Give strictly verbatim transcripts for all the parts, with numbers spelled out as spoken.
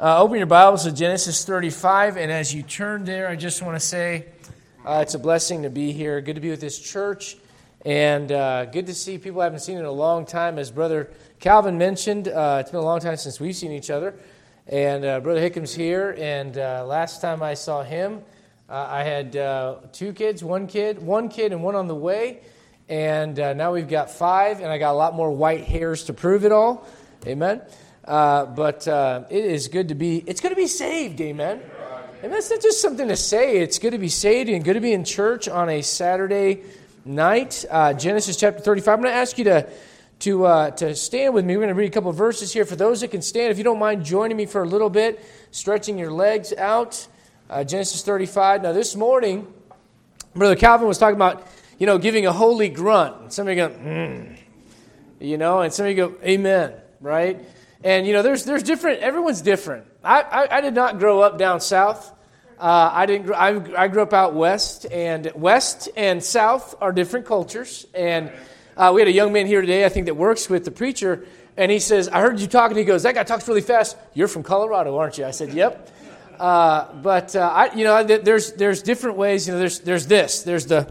Uh, open your Bibles to Genesis thirty-five, and as you turn there, I just want to say uh, it's a blessing to be here. Good to be with this church, and uh, good to see people I haven't seen in a long time. As Brother Calvin mentioned, uh, it's been a long time since we've seen each other, and uh, Brother Hickham's here, and uh, last time I saw him, uh, I had uh, two kids, one kid, one kid, and one on the way, and uh, now we've got five, and I got a lot more white hairs to prove it all. Amen. Uh, but uh, it is good to be, it's good to be saved, amen? And that's not just something to say. It's good to be saved and good to be in church on a Saturday night. Uh, Genesis chapter thirty-five. I'm going to ask you to to uh, to stand with me. We're going to read a couple of verses here. For those that can stand, if you don't mind joining me for a little bit, stretching your legs out. Uh, Genesis thirty-five. Now this morning, Brother Calvin was talking about, you know, giving a holy grunt. And somebody go, mm, you know, and somebody go, amen, right? And, you know, there's there's different, everyone's different. I, I, I did not grow up down south. Uh, I didn't. I, I grew up out west, and west and south are different cultures. And uh, we had a young man here today, I think, that works with the preacher, and he says, I heard you talking. He goes, that guy talks really fast. You're from Colorado, aren't you? I said, yep. Uh, but, uh, I, you know, there's there's different ways. You know, there's there's this. There's the,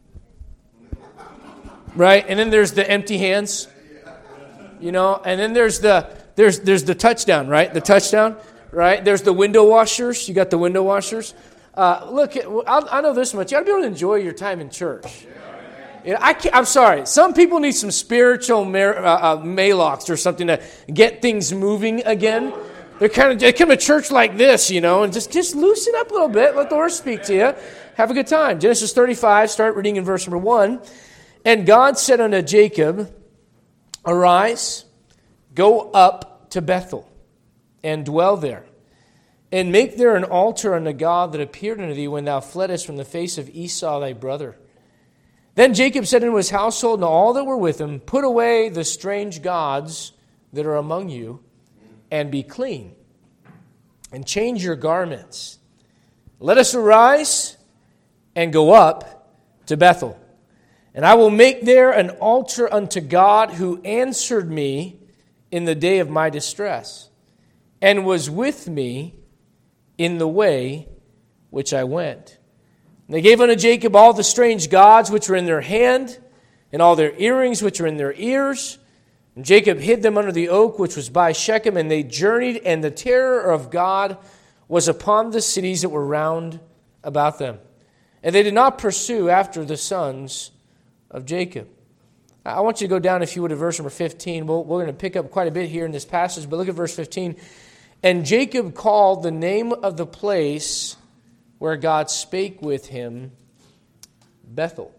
right? And then there's the empty hands, you know, and then there's the, There's there's the touchdown, right? The touchdown, right? There's the window washers. You got the window washers. Uh, look, I, I know this much. You got to be able to enjoy your time in church. You know, I can't, I'm sorry. Some people need some spiritual mar, uh, uh, Maalox or something to get things moving again. They're kind of they come to church like this, you know, and just, just loosen up a little bit. Let the Lord speak to you. Have a good time. Genesis thirty-five, start reading in verse number one. And God said unto Jacob, arise, go up to Bethel, and dwell there, and make there an altar unto God that appeared unto thee when thou fleddest from the face of Esau thy brother. Then Jacob said unto his household and all that were with him, put away the strange gods that are among you, and be clean, and change your garments. Let us arise and go up to Bethel, and I will make there an altar unto God who answered me in the day of my distress, and was with me in the way which I went. And they gave unto Jacob all the strange gods which were in their hand, and all their earrings which were in their ears. And Jacob hid them under the oak which was by Shechem, and they journeyed, and the terror of God was upon the cities that were round about them. And they did not pursue after the sons of Jacob. I want you to go down, if you would, to verse number fifteen. We'll, we're going to pick up quite a bit here in this passage, but look at verse fifteen. And Jacob called the name of the place where God spake with him Bethel.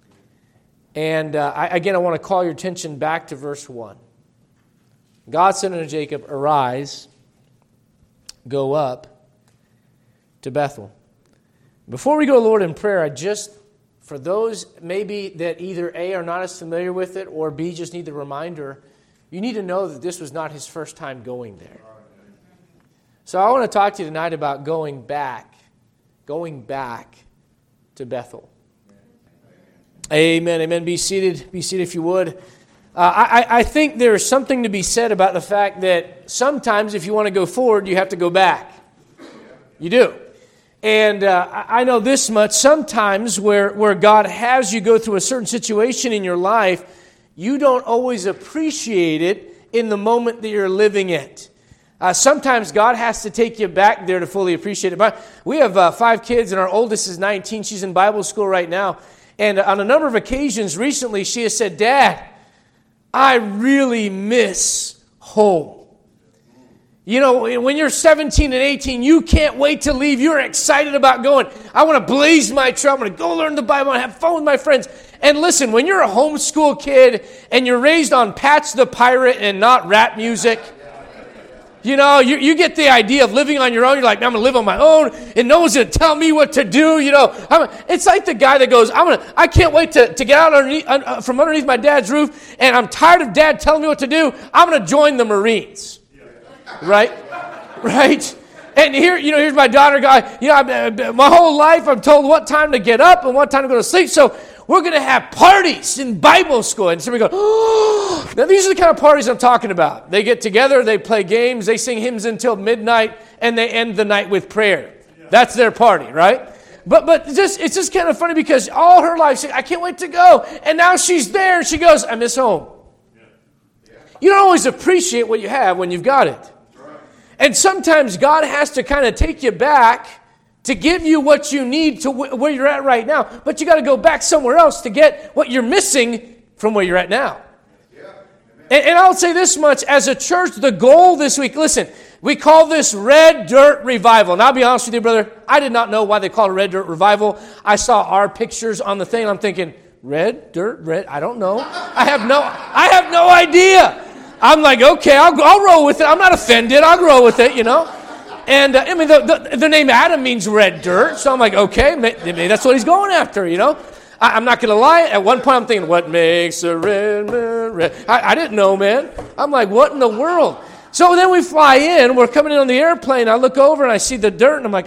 And uh, I, again, I want to call your attention back to verse one. God said unto Jacob, arise, go up to Bethel. Before we go to the Lord in prayer, I just... For those maybe that either A, are not as familiar with it, or B, just need the reminder, you need to know that this was not his first time going there. So I want to talk to you tonight about going back, going back to Bethel. Amen, amen. Be seated, be seated if you would. Uh, I, I think there's something to be said about the fact that sometimes if you want to go forward, you have to go back. You do. And uh, I know this much, sometimes where, where God has you go through a certain situation in your life, you don't always appreciate it in the moment that you're living it. Uh, sometimes God has to take you back there to fully appreciate it. But we have uh, five kids, and our oldest is nineteen. She's in Bible school right now. And on a number of occasions recently, she has said, Dad, I really miss home. You know, when you're seventeen and eighteen, you can't wait to leave. You're excited about going. I want to blaze my trail. I'm going to go learn the Bible and have fun with my friends. And listen, when you're a homeschool kid and you're raised on Patch the Pirate and not rap music, you know, you, you get the idea of living on your own. You're like, I'm going to live on my own, and no one's going to tell me what to do. You know, I'm, it's like the guy that goes, I'm gonna, I can't wait to, to get out underneath, uh, from underneath my dad's roof, and I'm tired of Dad telling me what to do. I'm going to join the Marines. Right? Right? And here, you know, here's my daughter guy. You know, my whole life I'm told what time to get up and what time to go to sleep. So we're going to have parties in Bible school. And somebody goes, oh. Now, these are the kind of parties I'm talking about. They get together, they play games, they sing hymns until midnight, and they end the night with prayer. That's their party, right? But but just it's just kind of funny because all her life, she, I can't wait to go. And now she's there, and she goes, I miss home. You don't always appreciate what you have when you've got it. And sometimes God has to kind of take you back to give you what you need to where you're at right now. But you got to go back somewhere else to get what you're missing from where you're at now. And, and I'll say this much, as a church, the goal this week, listen, we call this Red Dirt Revival. And I'll be honest with you, brother, I did not know why they called it Red Dirt Revival. I saw our pictures on the thing, and I'm thinking, red, dirt, red, I don't know. I have no, I have no idea. I'm like, okay, I'll, I'll roll with it. I'm not offended. I'll roll with it, you know. And, uh, I mean, the, the, the name Adam means red dirt. So I'm like, okay, maybe that's what he's going after, you know. I, I'm not going to lie. At one point, I'm thinking, what makes a red man red? I, I didn't know, man. I'm like, what in the world? So then we fly in. We're coming in on the airplane. I look over, and I see the dirt, and I'm like,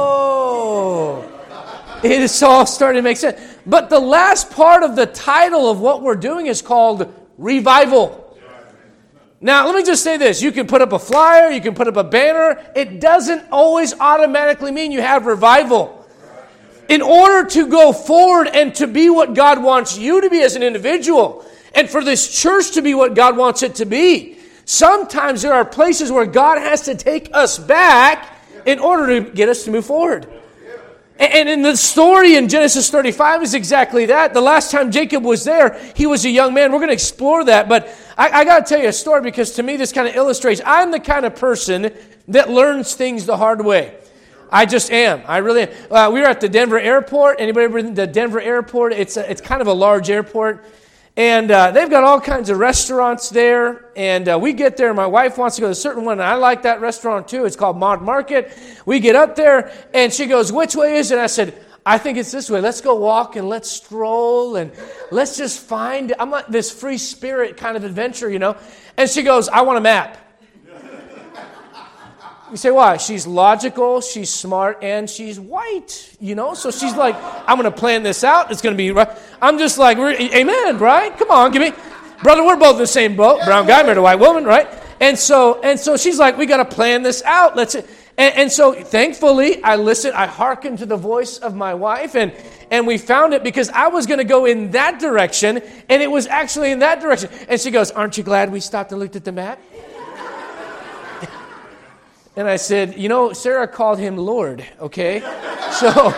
oh. It is all starting to make sense. But the last part of the title of what we're doing is called Revival. Now, let me just say this. You can put up a flyer, you can put up a banner. It doesn't always automatically mean you have revival. In order to go forward and to be what God wants you to be as an individual, and for this church to be what God wants it to be, sometimes there are places where God has to take us back in order to get us to move forward. And in the story in Genesis thirty-five is exactly that. The last time Jacob was there, he was a young man. We're going to explore that. But I, I got to tell you a story because to me this kind of illustrates, I'm the kind of person that learns things the hard way. I just am. I really am. Uh, we were at the Denver airport. Anybody ever been to the Denver airport? It's a, it's kind of a large airport. And uh, they've got all kinds of restaurants there. And uh, we get there, and my wife wants to go to a certain one, and I like that restaurant too. It's called Mod Market. We get up there, and she goes, which way is it? And I said, I think it's this way. Let's go walk, and let's stroll, and let's just find, I'm like this free spirit kind of adventure, you know. And she goes, I want a map. You say, why? She's logical, she's smart, and she's white, you know? So she's like, I'm going to plan this out. It's going to be right. I'm just like, amen, right? Come on, give me. Brother, we're both in the same boat. Brown guy married a white woman, right? And so and so she's like, we got to plan this out. Let's. And, and so thankfully, I listened. I hearkened to the voice of my wife, and, and we found it because I was going to go in that direction, and it was actually in that direction. And she goes, aren't you glad we stopped and looked at the map? And I said, you know, Sarah called him Lord, okay? So,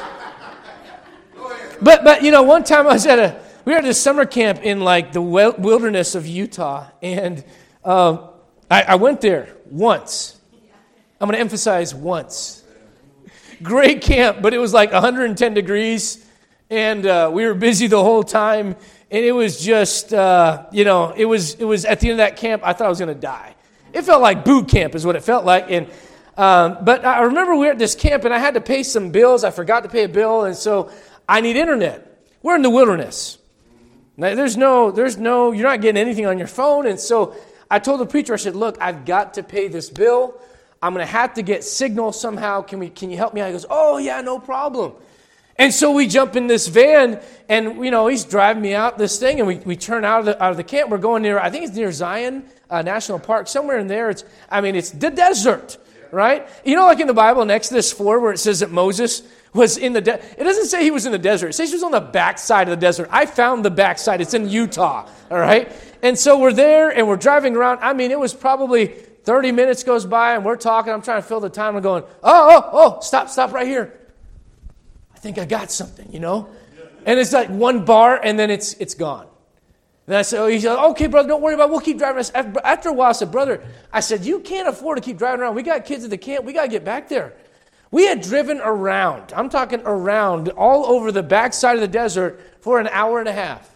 but, but you know, one time I was at a, we were at a summer camp in like the wilderness of Utah. And um, I, I went there once. I'm going to emphasize once. Great camp, but it was like one hundred ten degrees. And uh, we were busy the whole time. And it was just, uh, you know, it was, it was at the end of that camp, I thought I was going to die. It felt like boot camp is what it felt like. And um, but I remember we were at this camp, and I had to pay some bills. I forgot to pay a bill, and so I need internet. We're in the wilderness. Now, there's no, there's no, you're not getting anything on your phone. And so I told the preacher, I said, look, I've got to pay this bill. I'm going to have to get signal somehow. Can we? Can you help me out? He goes, oh, yeah, no problem. And so we jump in this van, and, you know, he's driving me out this thing, and we, we turn out of the out of the camp. We're going near, I think it's near Zion uh, National Park, somewhere in there. It's, I mean, it's the desert, right? You know, like in the Bible, in Exodus four, where it says that Moses was in the desert. It doesn't say he was in the desert. It says he was on the backside of the desert. I found the backside. It's in Utah, all right? And so we're there, and we're driving around. I mean, it was probably thirty minutes goes by, and we're talking. I'm trying to fill the time. I'm going, oh, oh, oh, stop, stop right here. I think I got something, you know? And it's like one bar, and then it's it's gone. And I said, oh, he said, okay, brother, don't worry about it. We'll keep driving. After a while, I said, brother, I said, you can't afford to keep driving around. We got kids at the camp. We got to get back there. We had driven around. I'm talking around all over the backside of the desert for an hour and a half.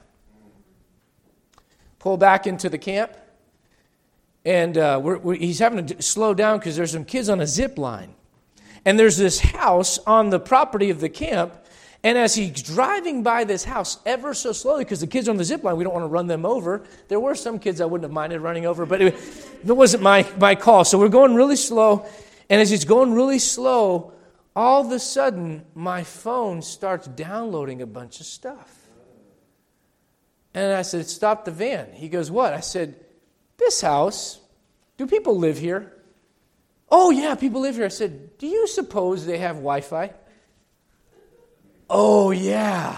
Pull back into the camp. And uh, we're, we're, he's having to slow down because there's some kids on a zip line. And there's this house on the property of the camp. And as he's driving by this house ever so slowly, because the kids are on the zip line, we don't want to run them over. There were some kids I wouldn't have minded running over, but it, it wasn't my, my call. So we're going really slow. And as he's going really slow, all of a sudden, my phone starts downloading a bunch of stuff. And I said, stop the van. He goes, what? I said, this house, do people live here? Oh, yeah, people live here. I said, do you suppose they have Wi-Fi? Oh, yeah.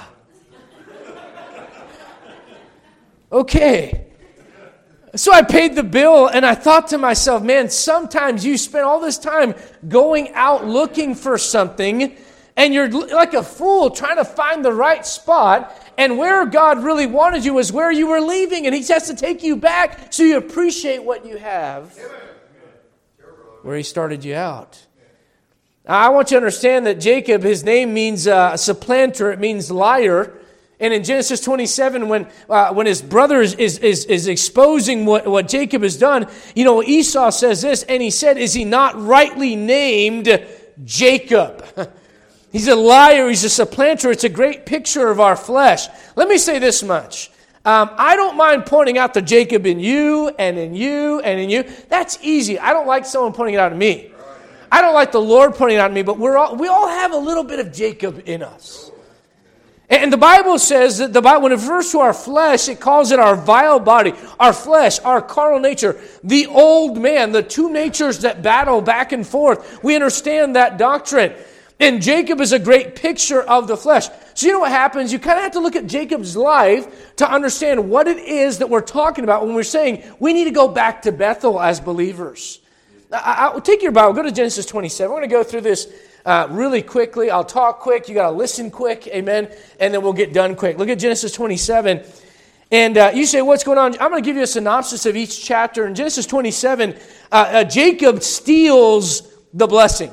Okay. So I paid the bill, and I thought to myself, man, sometimes you spend all this time going out looking for something, and you're like a fool trying to find the right spot, and where God really wanted you was where you were leaving, and He has to take you back so you appreciate what you have, where He started you out. Now, I want you to understand that Jacob, his name means uh, supplanter, it means liar. And in Genesis twenty-seven, when uh, when his brother is, is, is, is exposing what, what Jacob has done, you know, Esau says this, and he said, is he not rightly named Jacob? He's a liar, he's a supplanter. It's a great picture of our flesh. Let me say this much. Um, I don't mind pointing out the Jacob in you, and in you, and in you. That's easy. I don't like someone pointing it out at me. I don't like the Lord pointing it out at me, but we're all, we all have a little bit of Jacob in us. And the Bible says that the Bible, when it refers to our flesh, it calls it our vile body, our flesh, our carnal nature, the old man, the two natures that battle back and forth. We understand that doctrine. And Jacob is a great picture of the flesh. So you know what happens? You kind of have to look at Jacob's life to understand what it is that we're talking about when we're saying we need to go back to Bethel as believers. I, I'll take your Bible, go to Genesis twenty-seven. We're going to go through this Uh, really quickly. I'll talk quick. You got to listen quick. Amen. And then we'll get done quick. Look at Genesis twenty-seven. And uh, you say, what's going on? I'm going to give you a synopsis of each chapter. In Genesis twenty-seven, uh, uh, Jacob steals the blessing.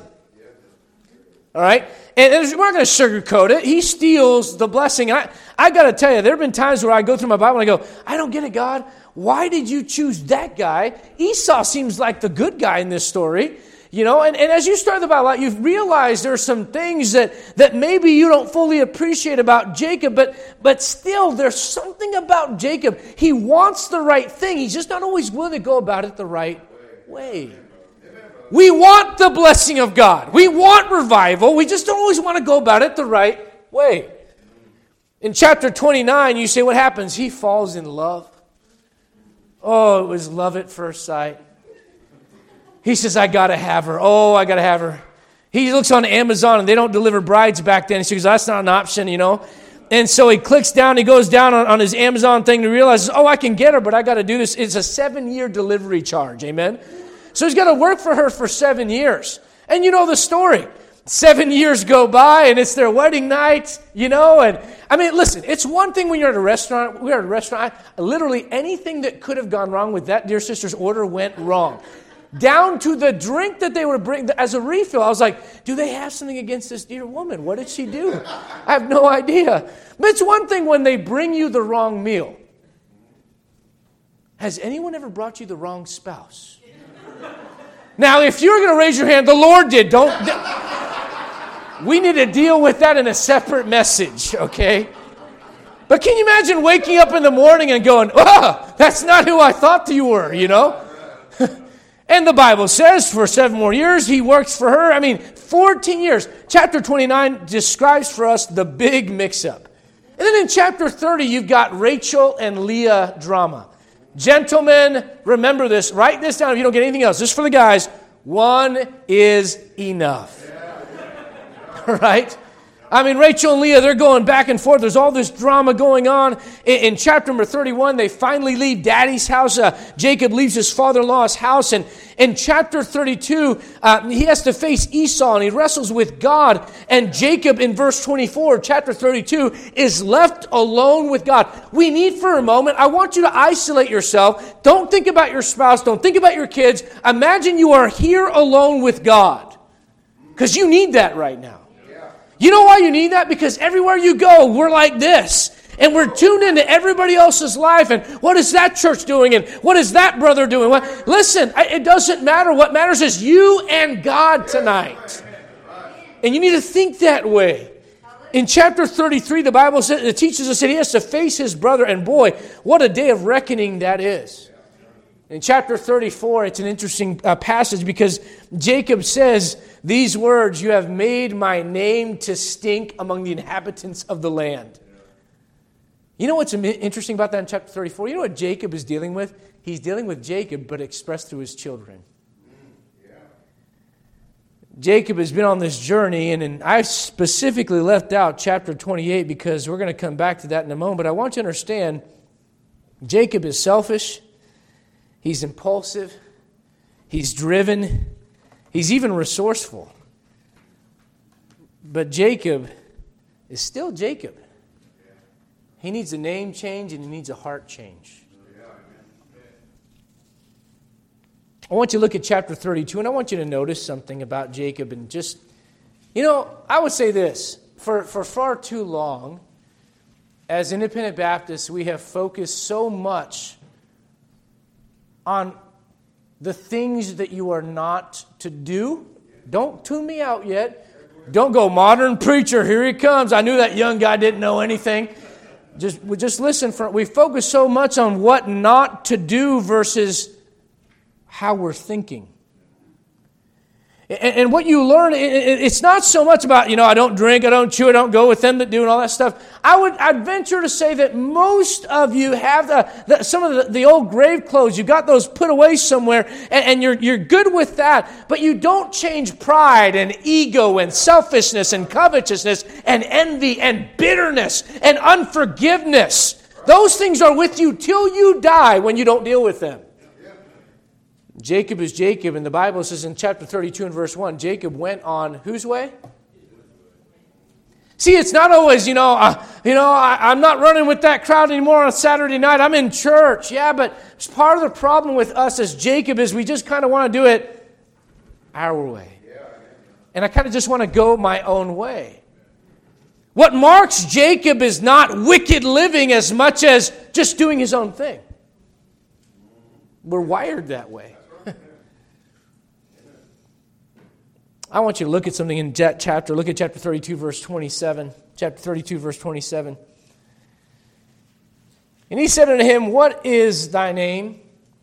All right? And we're not going to sugarcoat it. He steals the blessing. And I, I got to tell you, there have been times where I go through my Bible and I go, I don't get it, God. Why did you choose that guy? Esau seems like the good guy in this story. You know, and, and as you start the Bible out, you've realized there are some things that, that maybe you don't fully appreciate about Jacob, but, but still there's something about Jacob. He wants the right thing. He's just not always willing to go about it the right way. We want the blessing of God. We want revival. We just don't always want to go about it the right way. In chapter twenty-nine, you say, what happens? He falls in love. Oh, it was love at first sight. He says, I got to have her. Oh, I got to have her. He looks on Amazon, and they don't deliver brides back then. He says, that's not an option, you know. And so he clicks down. He goes down on, on his Amazon thing to realize, oh, I can get her, but I got to do this. It's a seven-year delivery charge, amen. So he's got to work for her for seven years. And you know the story. Seven years go by, and it's their wedding night, you know. And I mean, listen, it's one thing when you're at a restaurant. We're at a restaurant. Literally anything that could have gone wrong with that dear sister's order went wrong. Down to the drink that they would bring as a refill. I was like, do they have something against this dear woman? What did she do? I have no idea. But it's one thing when they bring you the wrong meal. Has anyone ever brought you the wrong spouse? Now, if you're going to raise your hand, the Lord did. Don't. We need to deal with that in a separate message, okay? But can you imagine waking up in the morning and going, oh, that's not who I thought you were, you know? And the Bible says for seven more years, he works for her. I mean, fourteen years. Chapter twenty-nine describes for us the big mix-up. And then in chapter thirty, you've got Rachel and Leah drama. Gentlemen, remember this. Write this down if you don't get anything else. Just for the guys, one is enough. All right? I mean, Rachel and Leah, they're going back and forth. There's all this drama going on. In, in chapter number thirty-one, they finally leave Daddy's house. Uh, Jacob leaves his father-in-law's house. And in chapter thirty-two, uh, he has to face Esau, and he wrestles with God. And Jacob, in verse twenty-four, chapter thirty-two, is left alone with God. We need for a moment, I want you to isolate yourself. Don't think about your spouse. Don't think about your kids. Imagine you are here alone with God. Because you need that right now. You know why you need that? Because everywhere you go, we're like this. And we're tuned into everybody else's life. And what is that church doing? And what is that brother doing? What? Listen, it doesn't matter. What matters is you and God tonight. And you need to think that way. In chapter thirty-three, the Bible says, it teaches us that he has to face his brother. And boy, what a day of reckoning that is. In chapter thirty-four, it's an interesting uh, passage because Jacob says these words, you have made my name to stink among the inhabitants of the land. You know what's interesting about that in chapter thirty-four? You know what Jacob is dealing with? He's dealing with Jacob, but expressed through his children. Jacob has been on this journey, and, and I specifically left out chapter twenty-eight because we're going to come back to that in a moment. But I want you to understand, Jacob is selfish, he's impulsive, he's driven, he's even resourceful. But Jacob is still Jacob. He needs a name change and he needs a heart change. I want you to look at chapter thirty-two, and I want you to notice something about Jacob. And just, you know, I would say this. For, for far too long, as independent Baptists, we have focused so much on the things that you are not to do. Don't tune me out yet. Don't go, modern preacher, here he comes. I knew that young guy didn't know anything. Just, just listen. For, we focus so much on what not to do versus how we're thinking. And, and what you learn, it, it's not so much about, you know, I don't drink, I don't chew, I don't go with them that do and all that stuff. I would I'd venture to say that most of you have the, the, some of the, the old grave clothes. You got those put away somewhere, and, and you're you're good with that. But you don't change pride and ego and selfishness and covetousness and envy and bitterness and unforgiveness. Those things are with you till you die when you don't deal with them. Jacob is Jacob, and the Bible says in chapter thirty-two and verse one, Jacob went on whose way? See, it's not always, you know, uh, you know, I, I'm not running with that crowd anymore on a Saturday night. I'm in church. Yeah, but it's part of the problem with us as Jacob is we just kind of want to do it our way. And I kind of just want to go my own way. What marks Jacob is not wicked living as much as just doing his own thing. We're wired that way. I want you to look at something in that chapter. Look at chapter thirty-two, verse twenty-seven. Chapter thirty-two, verse twenty-seven. And he said unto him, what is thy name?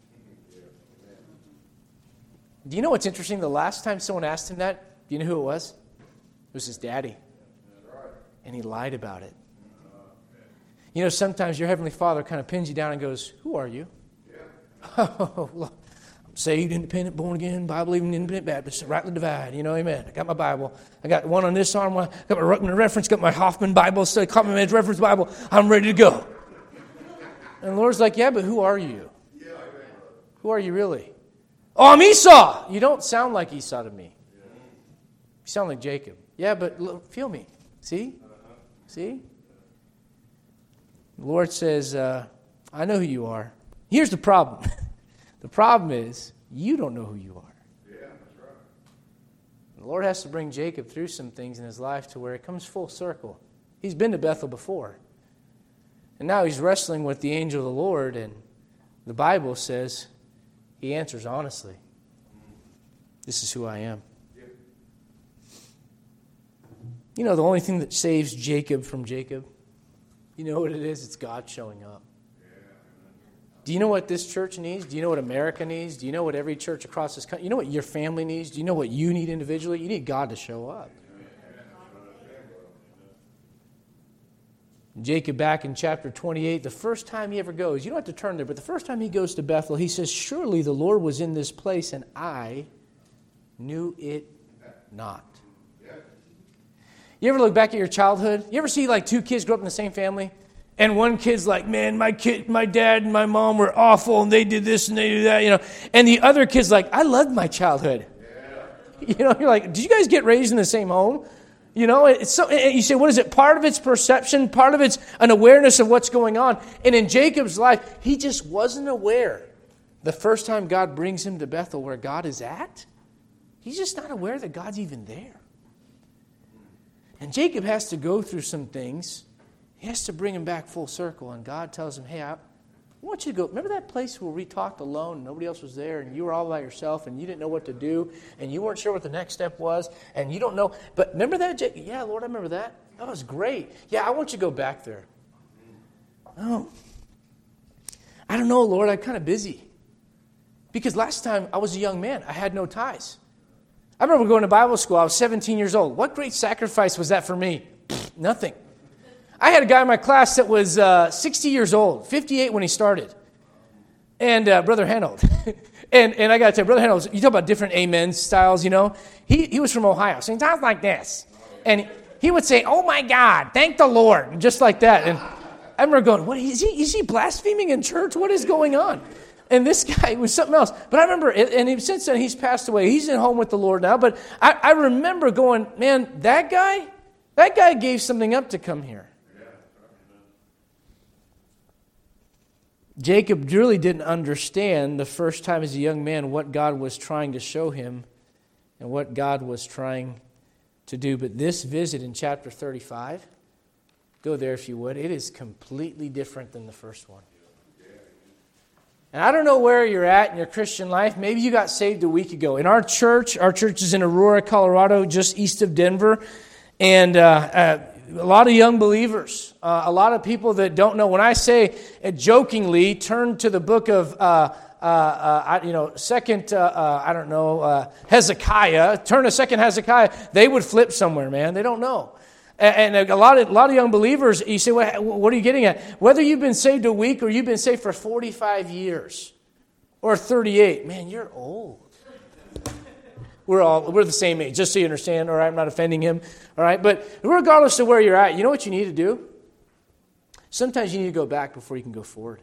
Do you know what's interesting? The last time someone asked him that, do you know who it was? It was his daddy. And he lied about it. You know, sometimes your Heavenly Father kind of pins you down and goes, who are you? Oh, well, I'm saved, independent, born again, Bible-believing, independent Baptist, rightly divide. You know, amen. I got my Bible. I got one on this arm. I got my Ruckman reference. Got my Hoffman Bible, study, Common Reference Bible. I'm ready to go. And the Lord's like, yeah, but who are you? Who are you really? Oh, I'm Esau. You don't sound like Esau to me. You sound like Jacob. Yeah, but look, feel me. See? See? The Lord says, uh, I know who you are. Here's the problem. The problem is, you don't know who you are. Yeah, that's right. The Lord has to bring Jacob through some things in his life to where it comes full circle. He's been to Bethel before. And now he's wrestling with the angel of the Lord, and the Bible says he answers honestly. This is who I am. You know, the only thing that saves Jacob from Jacob, you know what it is? It's God showing up. Do you know what this church needs? Do you know what America needs? Do you know what every church across this country, you know what your family needs? Do you know what you need individually? You need God to show up. Jacob, back in chapter twenty-eight, the first time he ever goes, you don't have to turn there, but the first time he goes to Bethel, he says, surely the Lord was in this place and I knew it not. You ever look back at your childhood? You ever see like two kids grow up in the same family? And one kid's like, man, my kid, my dad and my mom were awful, and they did this and they did that, you know. And the other kid's like, I loved my childhood. Yeah. You know, you're like, did you guys get raised in the same home? You know, it's so. You say, what is it? Part of it's perception, part of it's an awareness of what's going on. And in Jacob's life, he just wasn't aware. The first time God brings him to Bethel, where God is at, he's just not aware that God's even there. And Jacob has to go through some things. He has to bring him back full circle. And God tells him, hey, I want you to go. Remember that place where we talked alone and nobody else was there and you were all by yourself and you didn't know what to do and you weren't sure what the next step was and you don't know. But remember that, Jacob? Yeah, Lord, I remember that. That was great. Yeah, I want you to go back there. Oh, I don't know, Lord. I'm kind of busy. Because last time I was a young man. I had no ties. I remember going to Bible school. I was seventeen years old. What great sacrifice was that for me? Pfft, nothing. I had a guy in my class that was uh, sixty years old, fifty-eight when he started. And uh, Brother Hanold. and and I got to tell you, Brother Hanold, you talk about different amen styles, you know. He he was from Ohio, so he talks like this. And he would say, oh my God, thank the Lord, just like that. And I remember going, what is he, is he blaspheming in church? What is going on? And this guy was something else. But I remember, and he, since then he's passed away. He's in home with the Lord now. But I, I remember going, man, that guy, that guy gave something up to come here. Jacob really didn't understand the first time as a young man what God was trying to show him and what God was trying to do. But this visit in chapter thirty-five, go there if you would, it is completely different than the first one. And I don't know where you're at in your Christian life. Maybe you got saved a week ago. In our church, our church is in Aurora, Colorado, just east of Denver. And uh, uh, a lot of young believers, uh, a lot of people that don't know. When I say uh, jokingly, turn to the book of, uh, uh, uh, you know, second, uh, uh, I don't know, uh, Hezekiah, turn to second Hezekiah, they would flip somewhere, man. They don't know. And, and a lot of a lot of young believers, you say, what, what are you getting at? Whether you've been saved a week or you've been saved for forty-five years or thirty-eight, man, you're old. We're all, we're the same age, just so you understand, all right? I'm not offending him, all right? But regardless of where you're at, you know what you need to do? Sometimes you need to go back before you can go forward.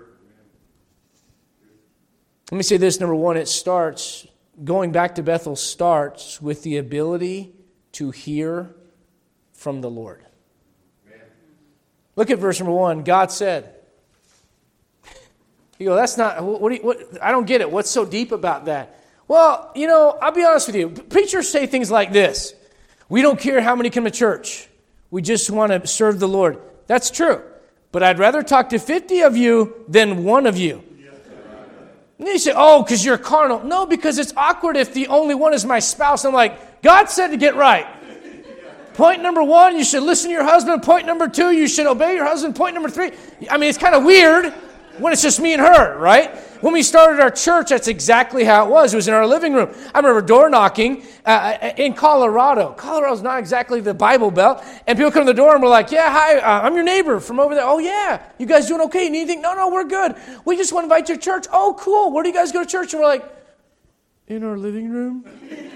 Let me say this, number one, it starts, going back to Bethel starts with the ability to hear from the Lord. Look at verse number one. God said, you go, that's not, what, do you, what I don't get it. What's so deep about that? Well, you know, I'll be honest with you. Preachers say things like this. We don't care how many come to church. We just want to serve the Lord. That's true. But I'd rather talk to fifty of you than one of you. And you say, oh, because you're carnal. No, because it's awkward if the only one is my spouse. I'm like, God said to get right. Point number one, you should listen to your husband. Point number two, you should obey your husband. Point number three, I mean, it's kind of weird when it's just me and her, right? When we started our church, that's exactly how it was. It was in our living room. I remember door knocking uh, in Colorado. Colorado's not exactly the Bible Belt. And people come to the door and we're like, yeah, hi, uh, I'm your neighbor from over there. Oh, yeah. You guys doing okay? You need anything? No, no, we're good. We just want to invite you to church. Oh, cool. Where do you guys go to church? And we're like, in our living room.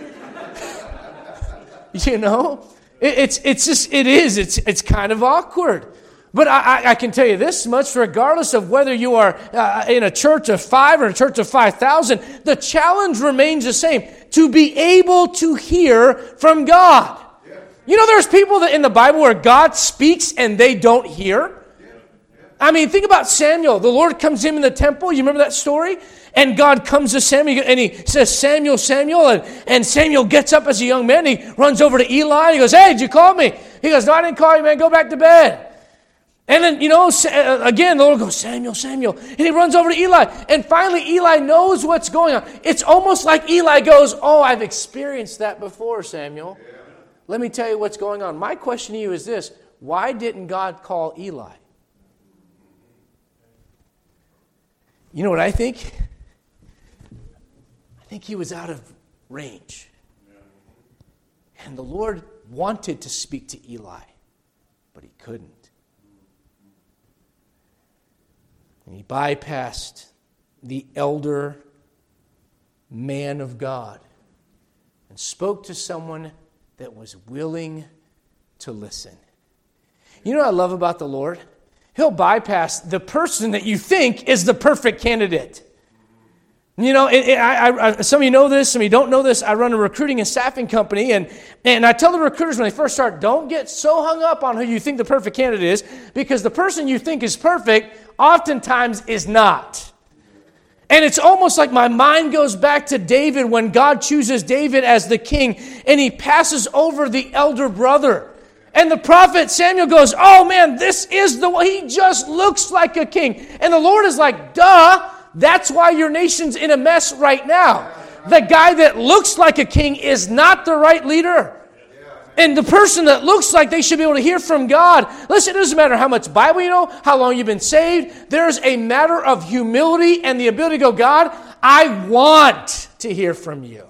You know? It, it's it's just, it is. It's, it's kind of awkward. But I, I can tell you this much, regardless of whether you are uh, in a church of five or a church of five thousand, the challenge remains the same, to be able to hear from God. Yeah. You know, there's people that in the Bible where God speaks and they don't hear. Yeah. Yeah. I mean, think about Samuel. The Lord comes in in the temple. You remember that story? And God comes to Samuel and he says, Samuel, Samuel. And, and Samuel gets up as a young man. And he runs over to Eli. And he goes, hey, did you call me? He goes, no, I didn't call you, man. Go back to bed. And then, you know, again, the Lord goes, Samuel, Samuel. And he runs over to Eli. And finally, Eli knows what's going on. It's almost like Eli goes, oh, I've experienced that before, Samuel. Yeah. Let me tell you what's going on. My question to you is this. Why didn't God call Eli? You know what I think? I think he was out of range. And the Lord wanted to speak to Eli, but he couldn't. And he bypassed the elder man of God and spoke to someone that was willing to listen. You know what I love about the Lord? He'll bypass the person that you think is the perfect candidate. You know, it, it, I, I, some of you know this, some of you don't know this. I run a recruiting and staffing company, and, and I tell the recruiters when they first start, don't get so hung up on who you think the perfect candidate is, because the person you think is perfect oftentimes is not. And it's almost like my mind goes back to David when God chooses David as the king, and he passes over the elder brother. And the prophet Samuel goes, oh man, this is the one. He just looks like a king. And the Lord is like, duh. That's why your nation's in a mess right now. The guy that looks like a king is not the right leader. And the person that looks like they should be able to hear from God. Listen, it doesn't matter how much Bible you know, how long you've been saved. There's a matter of humility and the ability to go, God, I want to hear from you.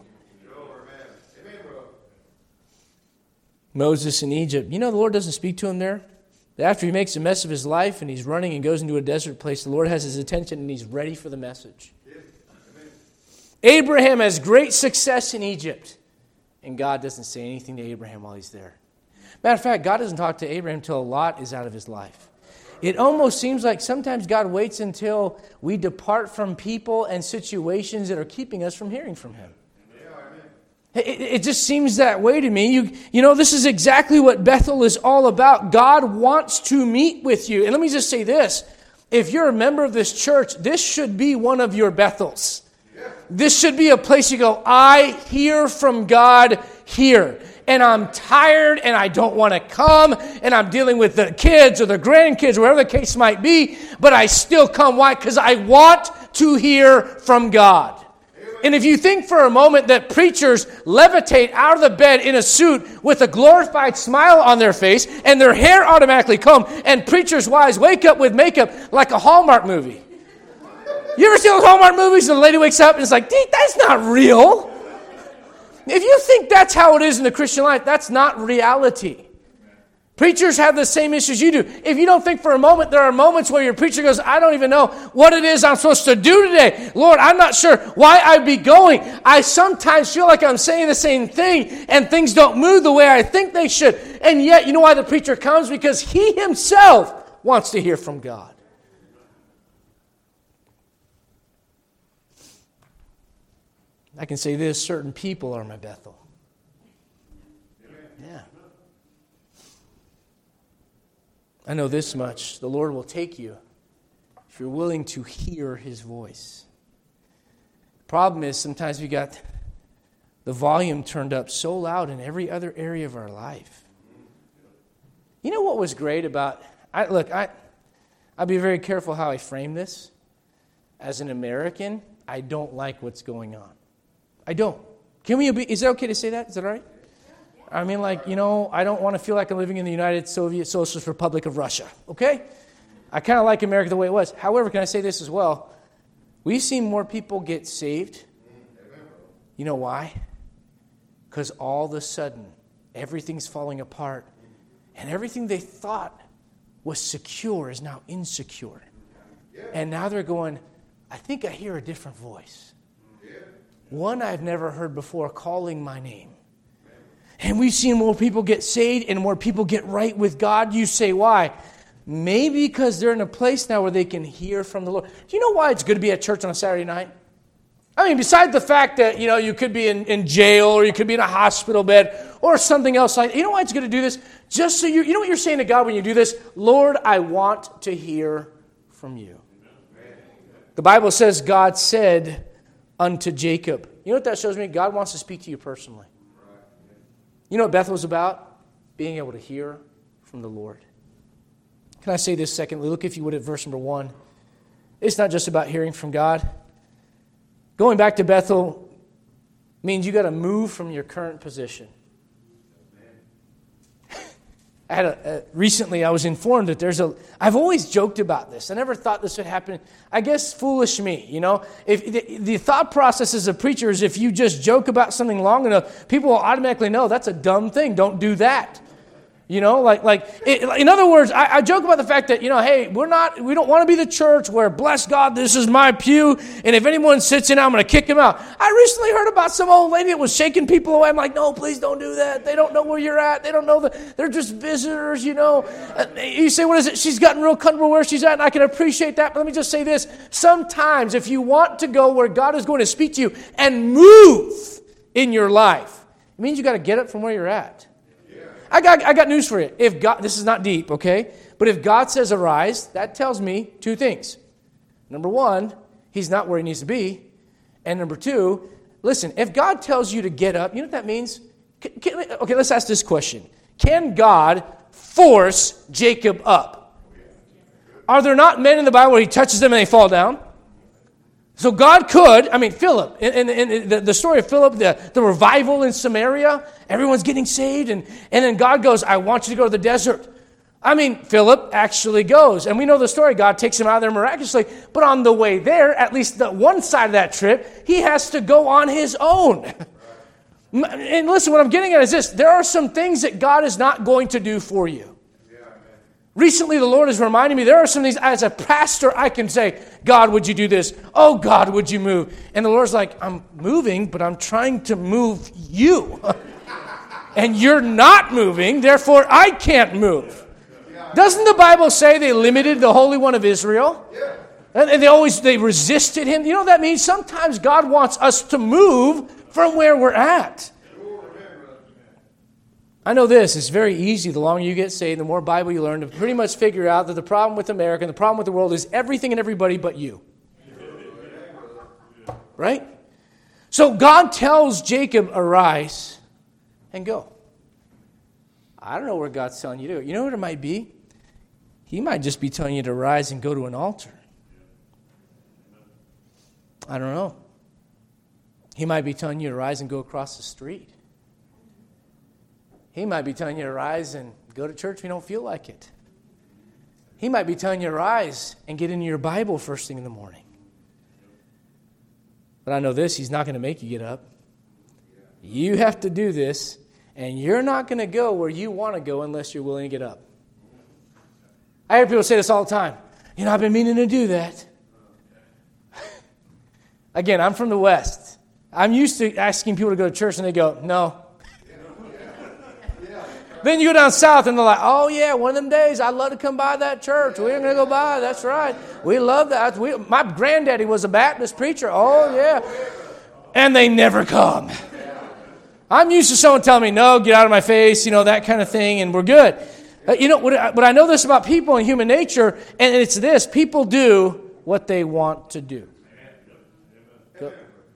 Moses in Egypt. You know the Lord doesn't speak to him there. that after he makes a mess of his life and he's running and goes into a desert place, the Lord has his attention and he's ready for the message. Abraham has great success in Egypt, and God doesn't say anything to Abraham while he's there. Matter of fact, God doesn't talk to Abraham until Lot is out of his life. It almost seems like sometimes God waits until we depart from people and situations that are keeping us from hearing from Him. It, it just seems that way to me. You, you know, this is exactly what Bethel is all about. God wants to meet with you. And let me just say this. If you're a member of this church, this should be one of your Bethels. This should be a place you go, I hear from God here. And I'm tired and I don't want to come and I'm dealing with the kids or the grandkids or whatever the case might be, but I still come. Why? Because I want to hear from God. And if you think for a moment that preachers levitate out of the bed in a suit with a glorified smile on their face and their hair automatically combed and preachers' wives wake up with makeup like a Hallmark movie. You ever see those Hallmark movies and the lady wakes up and it's like, that's not real. If you think that's how it is in the Christian life, that's not reality. Preachers have the same issues you do. If you don't think for a moment, there are moments where your preacher goes, I don't even know what it is I'm supposed to do today. Lord, I'm not sure why I'd be going. I sometimes feel like I'm saying the same thing and things don't move the way I think they should. And yet, you know why the preacher comes? Because he himself wants to hear from God. I can say this, certain people are my Bethel. Yeah. I know this much. The Lord will take you if you're willing to hear His voice. The problem is sometimes we got the volume turned up so loud in every other area of our life. You know what was great about, I, look, I, I'll be very careful how I frame this. As an American, I don't like what's going on. I don't. Can we be, is it okay to say that? Is that all right? I mean, like, you know, I don't want to feel like I'm living in the United Soviet Socialist Republic of Russia, okay? I kind of like America the way it was. However, can I say this as well? We've seen more people get saved. You know why? Because all of a sudden, everything's falling apart, and everything they thought was secure is now insecure. And now they're going, I think I hear a different voice. One I've never heard before calling my name. And we've seen more people get saved and more people get right with God. You say, why? Maybe because they're in a place now where they can hear from the Lord. Do you know why it's good to be at church on a Saturday night? I mean, besides the fact that, you know, you could be in, in jail or you could be in a hospital bed or something else like that. You know why it's good to do this? Just so you, you know what you're saying to God when you do this? Lord, I want to hear from you. The Bible says God said unto Jacob. You know what that shows me? God wants to speak to you personally. You know what Bethel was about? Being able to hear from the Lord. Can I say this secondly? Look, if you would, at verse number one. It's not just about hearing from God. Going back to Bethel means you got to move from your current position. I had a, a, recently I was informed that there's a, I've always joked about this. I never thought this would happen. I guess foolish me, you know. If the, the thought process as a preacher is if you just joke about something long enough, people will automatically know that's a dumb thing. Don't do that. You know, like, like it, in other words, I, I joke about the fact that, you know, hey, we're not, we don't want to be the church where, bless God, this is my pew, and if anyone sits in, I'm going to kick him out. I recently heard about some old lady that was shaking people away. I'm like, no, please don't do that. They don't know where you're at. They don't know that they're just visitors, you know. Uh, you say, what is it? She's gotten real comfortable where she's at, and I can appreciate that. But let me just say this. Sometimes if you want to go where God is going to speak to you and move in your life, it means you got to get up from where you're at. I got I got news for you. If God, this is not deep, okay? But if God says arise, that tells me two things. Number one, He's not where He needs to be. And number two, listen, if God tells you to get up, you know what that means? Can, can, okay, let's ask this question. Can God force Jacob up? Are there not men in the Bible where He touches them and they fall down? So God could, I mean, Philip, in, in, in the, the story of Philip, the, the revival in Samaria, everyone's getting saved, and, and then God goes, I want you to go to the desert. I mean, Philip actually goes, and we know the story. God takes him out of there miraculously, but on the way there, at least the one side of that trip, he has to go on his own. And listen, what I'm getting at is this. There are some things that God is not going to do for you. Recently, the Lord has reminded me, there are some things as a pastor I can say, God, would you do this? Oh, God, would you move? And the Lord's like, I'm moving, but I'm trying to move you. And you're not moving, therefore I can't move. Doesn't the Bible say they limited the Holy One of Israel? And they always, they resisted him. You know what that means? Sometimes God wants us to move from where we're at. I know this, it's very easy, the longer you get saved, the more Bible you learn, to pretty much figure out that the problem with America and the problem with the world is everything and everybody but you. Right? So God tells Jacob, arise and go. I don't know where God's telling you to go. You know what it might be? He might just be telling you to rise and go to an altar. I don't know. He might be telling you to rise and go across the street. He might be telling you to rise and go to church if you don't feel like it. He might be telling you to rise and get into your Bible first thing in the morning. But I know this, he's not going to make you get up. You have to do this, and you're not going to go where you want to go unless you're willing to get up. I hear people say this all the time. You know, I've been meaning to do that. Again, I'm from the West. I'm used to asking people to go to church, and they go, no. Then you go down south and they're like, oh yeah, one of them days I'd love to come by that church. We're going to go by. That's right. We love that. We, my granddaddy was a Baptist preacher. Oh yeah. And they never come. I'm used to someone telling me, no, get out of my face, you know, that kind of thing, and we're good. Uh, you know, what, but I know this about people and human nature, and it's this. People do what they want to do. So,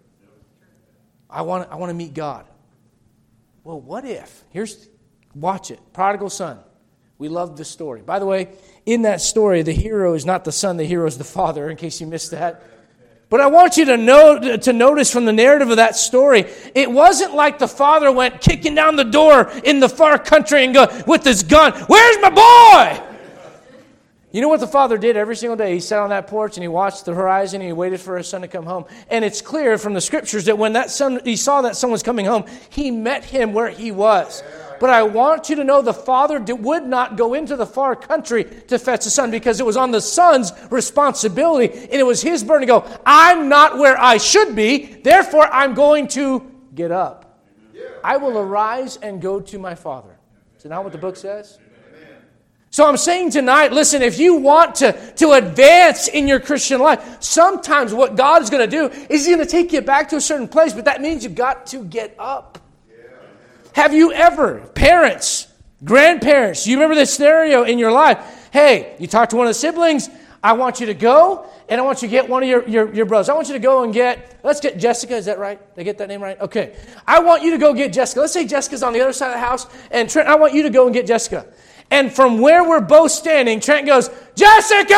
I want, I want to meet God. Well, what if? Here's... Watch it. Prodigal son. We love the story. By the way, in that story, the hero is not the son, the hero is the father, in case you missed that. But I want you to know, to notice from the narrative of that story, it wasn't like the father went kicking down the door in the far country and go with his gun, where's my boy? You know what the father did every single day? He sat on that porch and he watched the horizon and he waited for his son to come home. And it's clear from the scriptures that when that son, he saw that son was coming home, he met him where he was. But I want you to know the father would not go into the far country to fetch the son because it was on the son's responsibility and it was his burden to go, I'm not where I should be, therefore I'm going to get up. I will arise and go to my father. Is that not what the book says? So I'm saying tonight, listen, if you want to, to advance in your Christian life, sometimes what God is going to do is He's going to take you back to a certain place, but that means you've got to get up. Have you ever, parents, grandparents, you remember this scenario in your life? Hey, you talk to one of the siblings, I want you to go, and I want you to get one of your, your, your brothers. I want you to go and get, let's get Jessica, is that right? Did I get that name right? Okay. I want you to go get Jessica. Let's say Jessica's on the other side of the house, and Trent, I want you to go and get Jessica. And from where we're both standing, Trent goes, Jessica!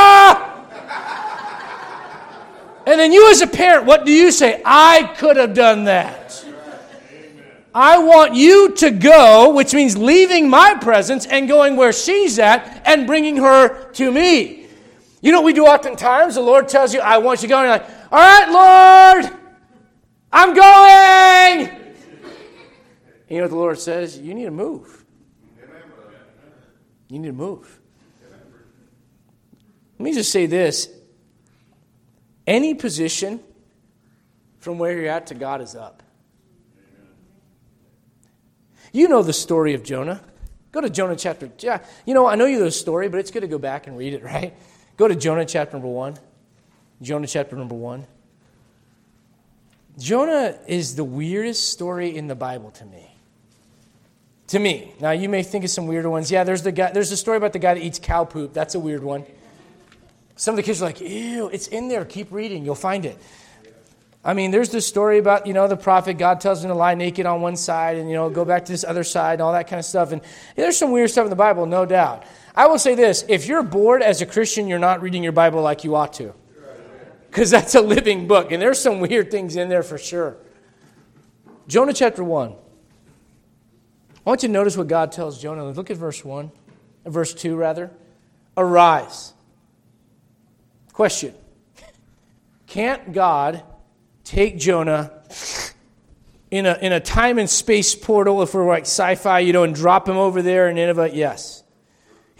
And then you as a parent, what do you say? I could have done that. I want you to go, which means leaving my presence and going where she's at and bringing her to me. You know what we do oftentimes? The Lord tells you, I want you to go. And you're like, all right, Lord, I'm going. And you know what the Lord says? You need to move. You need to move. Let me just say this. Any position from where you're at to God is up. You know the story of Jonah. Go to Jonah chapter... Yeah, you know, I know you know the story, but it's good to go back and read it, right? Go to Jonah chapter number one. Jonah chapter number one. Jonah is the weirdest story in the Bible to me. To me. Now, you may think of some weirder ones. Yeah, there's the guy. There's a story about the guy that eats cow poop. That's a weird one. Some of the kids are like, ew, it's in there. Keep reading. You'll find it. I mean, there's this story about, you know, the prophet, God tells him to lie naked on one side and, you know, go back to this other side and all that kind of stuff. And there's some weird stuff in the Bible, no doubt. I will say this, if you're bored as a Christian, you're not reading your Bible like you ought to. Because that's a living book, and there's some weird things in there for sure. Jonah chapter one. I want you to notice what God tells Jonah. Look at verse one, verse two rather. Arise. Question. Can't God take Jonah in a in a time and space portal, if we're like sci-fi, you know, and drop him over there in Nineveh? Yes.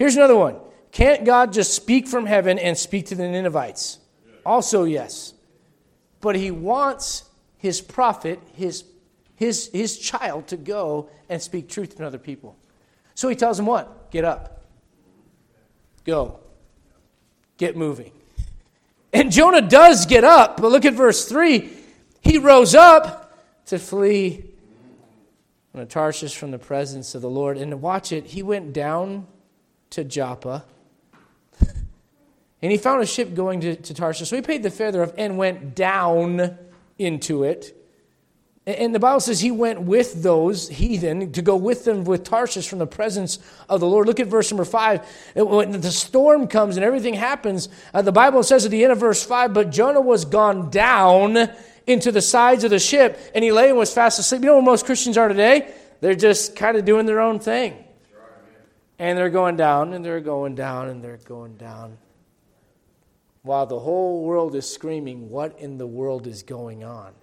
Here's another one. Can't God just speak from heaven and speak to the Ninevites? Also, yes. But he wants his prophet, his, his, his child, to go and speak truth to other people. So he tells him what? Get up. Go. Get moving. And Jonah does get up, but look at verse three. He rose up to flee from Tarshish from the presence of the Lord. And to watch it, he went down to Joppa. And he found a ship going to, to Tarshish. So he paid the fare thereof and went down into it. And the Bible says he went with those heathen to go with them with Tarshish from the presence of the Lord. Look at verse number five. When the storm comes and everything happens, uh, the Bible says at the end of verse five, but Jonah was gone down into the sides of the ship, and he lay and was fast asleep. You know what most Christians are today? They're just kind of doing their own thing. And they're going down, and they're going down, and they're going down. While the whole world is screaming, what in the world is going on?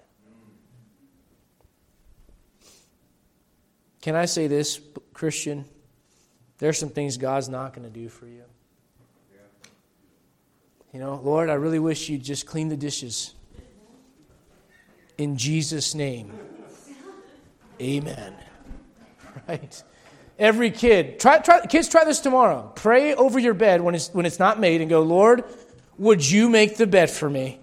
Can I say this, Christian? There's some things God's not going to do for you. You know, Lord, I really wish you'd just clean the dishes. In Jesus' name. Amen. Right? Every kid, try, try, kids, try this tomorrow. Pray over your bed when it's when it's not made and go, Lord, would you make the bed for me?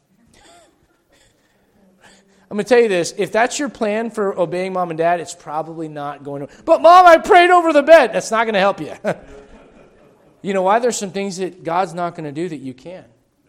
I'm going to tell you this. If that's your plan for obeying mom and dad, it's probably not going to. But mom, I prayed over the bed. That's not going to help you. You know why? There's some things that God's not going to do that you can.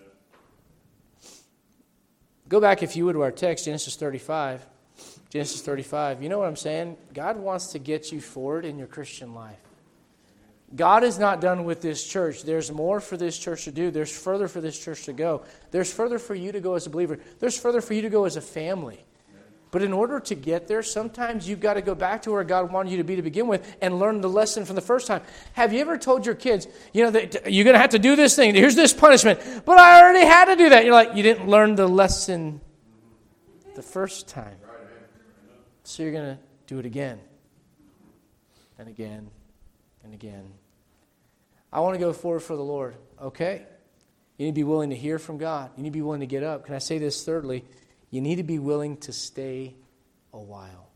Go back, if you would, to our text, Genesis thirty-five. Genesis thirty-five. You know what I'm saying? God wants to get you forward in your Christian life. God is not done with this church. There's more for this church to do. There's further for this church to go. There's further for you to go as a believer. There's further for you to go as a family. But in order to get there, sometimes you've got to go back to where God wanted you to be to begin with and learn the lesson from the first time. Have you ever told your kids, you know, that you're going to have to do this thing. Here's this punishment. But I already had to do that. You're like, you didn't learn the lesson the first time. So you're going to do it again and again and again. I want to go forward for the Lord. Okay. You need to be willing to hear from God. You need to be willing to get up. Can I say this thirdly? You need to be willing to stay a while.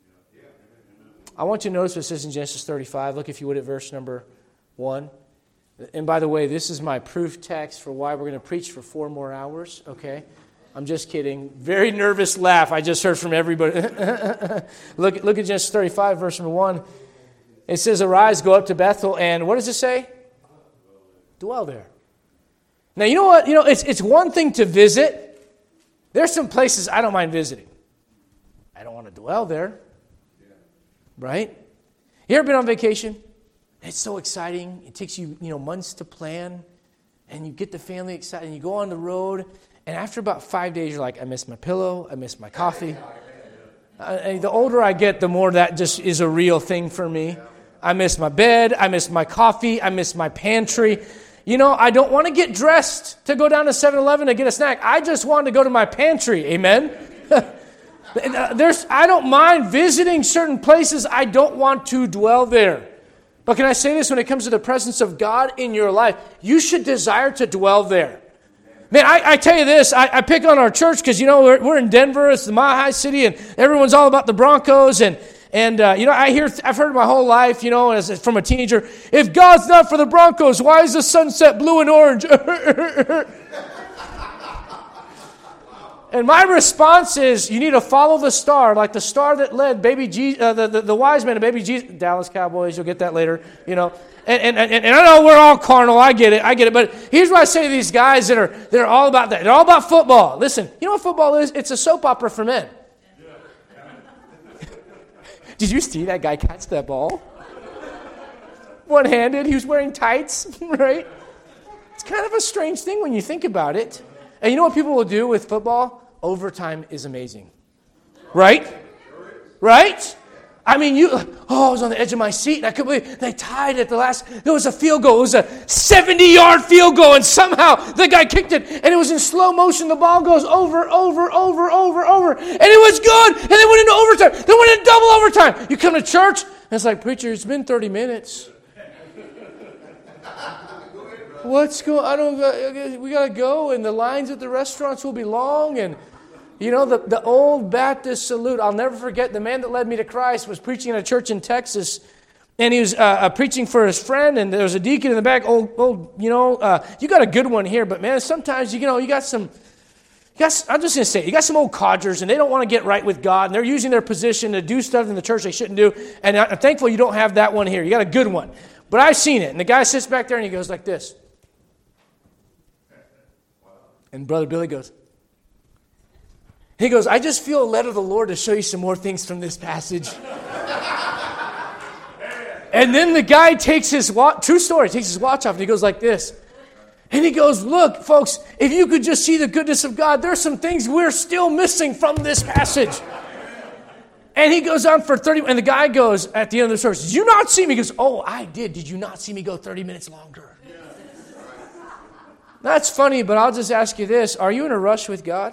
I want you to notice what it says in Genesis thirty-five. Look, if you would, at verse number one. And by the way, this is my proof text for why we're going to preach for four more hours. Okay. I'm just kidding. Very nervous laugh I just heard from everybody. look, look at Genesis thirty-five, verse number one. It says, arise, go up to Bethel, and what does it say? Dwell there. Now, you know what? You know, it's it's one thing to visit. There's some places I don't mind visiting. I don't want to dwell there. Right? You ever been on vacation? It's so exciting. It takes you, you know, months to plan. And you get the family excited. And you go on the road. And after about five days, you're like, I miss my pillow. I miss my coffee. Uh, and the older I get, the more that just is a real thing for me. I miss my bed. I miss my coffee. I miss my pantry. You know, I don't want to get dressed to go down to seven eleven to get a snack. I just want to go to my pantry. Amen? There's, I don't mind visiting certain places. I don't want to dwell there. But can I say this? When it comes to the presence of God in your life, you should desire to dwell there. Man, I, I tell you this, I, I pick on our church because, you know, we're, we're in Denver. It's the Mile High City, and everyone's all about the Broncos. And, and uh, you know, I hear, I've heard my whole life, you know, as from a teenager, if God's not for the Broncos, why is the sunset blue and orange? And my response is, you need to follow the star, like the star that led baby Je- uh, the, the, the wise men and baby Jesus. Dallas Cowboys, you'll get that later, you know. And, and, and, and I know we're all carnal, I get it, I get it. But here's what I say to these guys that are, they're all about that. They're all about football. Listen, you know what football is? It's a soap opera for men. Did you see that guy catch that ball? One-handed, he was wearing tights, right? It's kind of a strange thing when you think about it. And you know what people will do with football? Overtime is amazing. Right? Right? I mean, you. Oh, I was on the edge of my seat, and I couldn't believe they tied at the last. There was a field goal. It was a seventy-yard field goal, and somehow the guy kicked it, and it was in slow motion. The ball goes over, over, over, over, over, and it was good. And they went into overtime. They went into double overtime. You come to church, and it's like, preacher, it's been thirty minutes. What's going? I don't. We gotta go, and the lines at the restaurants will be long, and you know the the old Baptist salute. I'll never forget. The man that led me to Christ was preaching in a church in Texas, and he was uh, uh, preaching for his friend. And there was a deacon in the back. Old, old, you know, uh, you got a good one here, but man, sometimes you know you got some. You got, I'm just gonna say, you got some old codgers, and they don't want to get right with God, and they're using their position to do stuff in the church they shouldn't do. And I'm thankful you don't have that one here. You got a good one, but I've seen it. And the guy sits back there and he goes like this. And Brother Billy goes, he goes, I just feel led of the Lord to show you some more things from this passage. And then the guy takes his watch, true story, takes his watch off and he goes like this. And he goes, look, folks, if you could just see the goodness of God, there's some things we're still missing from this passage. And he goes on for thirty, and the guy goes at the end of the service, did you not see me? He goes, oh, I did. Did you not see me go thirty minutes longer? That's funny, but I'll just ask you this. Are you in a rush with God?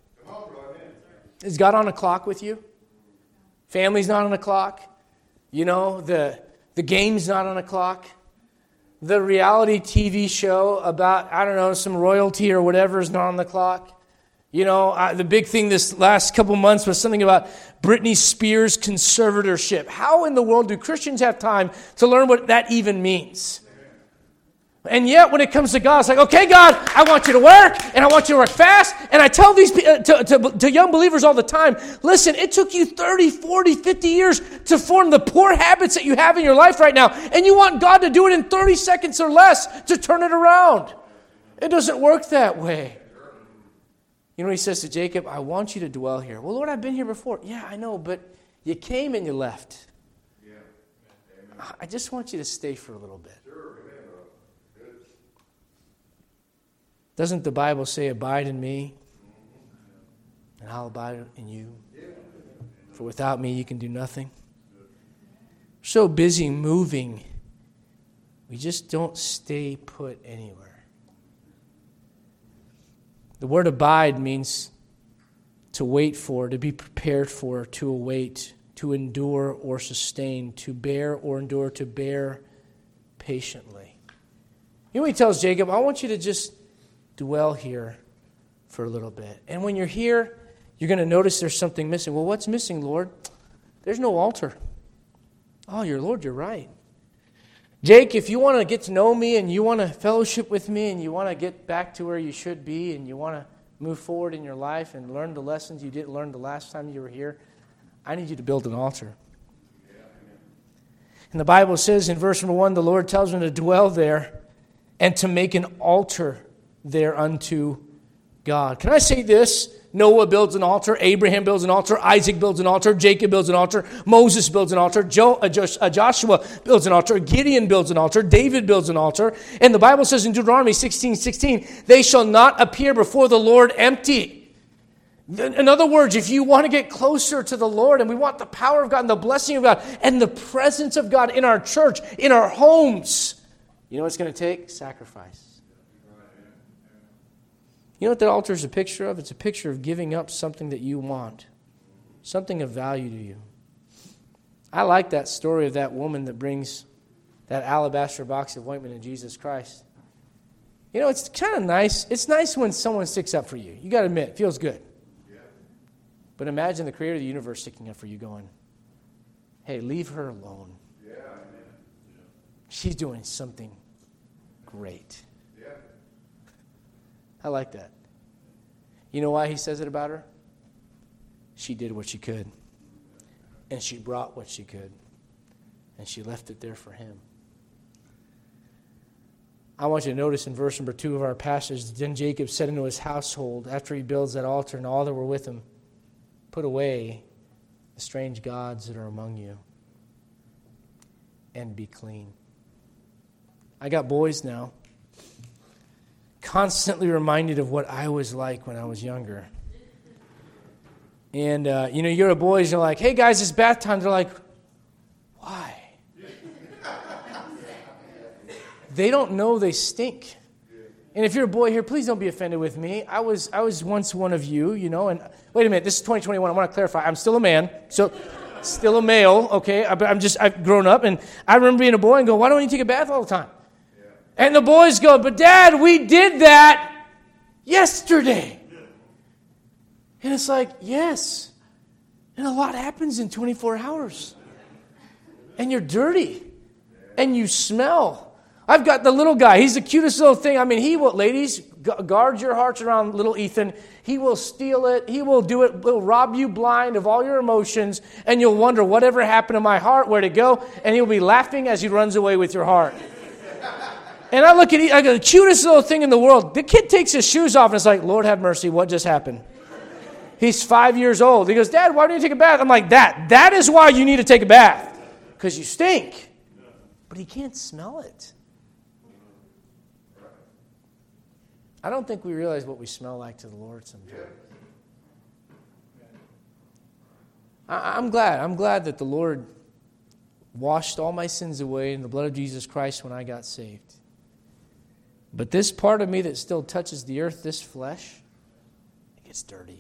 Is God on a clock with you? Family's not on a clock. You know, the, the game's not on a clock. The reality T V show about, I don't know, some royalty or whatever is not on the clock. You know, uh, the big thing this last couple months was something about Britney Spears' conservatorship. How in the world do Christians have time to learn what that even means? And yet, when it comes to God, it's like, okay, God, I want you to work, and I want you to work fast. And I tell these uh, to, to, to young believers all the time, listen, it took you thirty, forty, fifty years to form the poor habits that you have in your life right now. And you want God to do it in thirty seconds or less to turn it around. It doesn't work that way. You know, he says to Jacob, I want you to dwell here. Well, Lord, I've been here before. Yeah, I know, but you came and you left. I just want you to stay for a little bit. Doesn't the Bible say, abide in me, and I'll abide in you? For without me, you can do nothing. We're so busy moving, we just don't stay put anywhere. The word abide means to wait for, to be prepared for, to await, to endure or sustain, to bear or endure, to bear patiently. You know, he tells Jacob, I want you to just dwell here for a little bit. And when you're here, you're going to notice there's something missing. Well, what's missing, Lord? There's no altar. Oh, your Lord, you're right. Jake, if you want to get to know me and you want to fellowship with me and you want to get back to where you should be and you want to move forward in your life and learn the lessons you didn't learn the last time you were here, I need you to build an altar. And the Bible says in verse number one, the Lord tells him to dwell there and to make an altar there unto God. Can I say this? Noah builds an altar. Abraham builds an altar. Isaac builds an altar. Jacob builds an altar. Moses builds an altar. Jo- uh, Josh- uh, Joshua builds an altar. Gideon builds an altar. David builds an altar. And the Bible says in Deuteronomy sixteen sixteen, they shall not appear before the Lord empty. In other words, if you want to get closer to the Lord and we want the power of God and the blessing of God and the presence of God in our church, in our homes, you know what it's going to take? Sacrifice. You know what that altar is a picture of? It's a picture of giving up something that you want, something of value to you. I like that story of that woman that brings that alabaster box of ointment to Jesus Christ. You know, it's kind of nice. It's nice when someone sticks up for you. You got to admit, it feels good. Yeah. But imagine the creator of the universe sticking up for you going, hey, leave her alone. Yeah. She's doing something great. I like that. You know why he says it about her? She did what she could. And she brought what she could. And she left it there for him. I want you to notice in verse number two of our passage, then Jacob said unto his household, after he builds that altar and all that were with him, put away the strange gods that are among you and be clean. I got boys now. Constantly reminded of what I was like when I was younger. And, uh, you know, you're a boy, you're like, hey, guys, it's bath time. They're like, why? They don't know they stink. And if you're a boy here, please don't be offended with me. I was I was once one of you, you know, and wait a minute, this is twenty twenty-one. I want to clarify. I'm still a man, so still a male, okay? But I'm just, I've grown up, and I remember being a boy and go, why don't you take a bath all the time? And the boys go, but Dad, we did that yesterday. And it's like, yes. And a lot happens in twenty-four hours. And you're dirty. And you smell. I've got the little guy. He's the cutest little thing. I mean, he will, ladies, guard your hearts around little Ethan. He will steal it. He will do it. He'll rob you blind of all your emotions. And you'll wonder, whatever happened to my heart? Where'd it go? And he'll be laughing as he runs away with your heart. And I look at it, I go, the cutest little thing in the world. The kid takes his shoes off and it's like, Lord have mercy, what just happened? He's five years old. He goes, Dad, why don't you take a bath? I'm like, that. That is why you need to take a bath. Because you stink. But he can't smell it. I don't think we realize what we smell like to the Lord sometimes. I, I'm glad. I'm glad that the Lord washed all my sins away in the blood of Jesus Christ when I got saved. But this part of me that still touches the earth, this flesh, it gets dirty.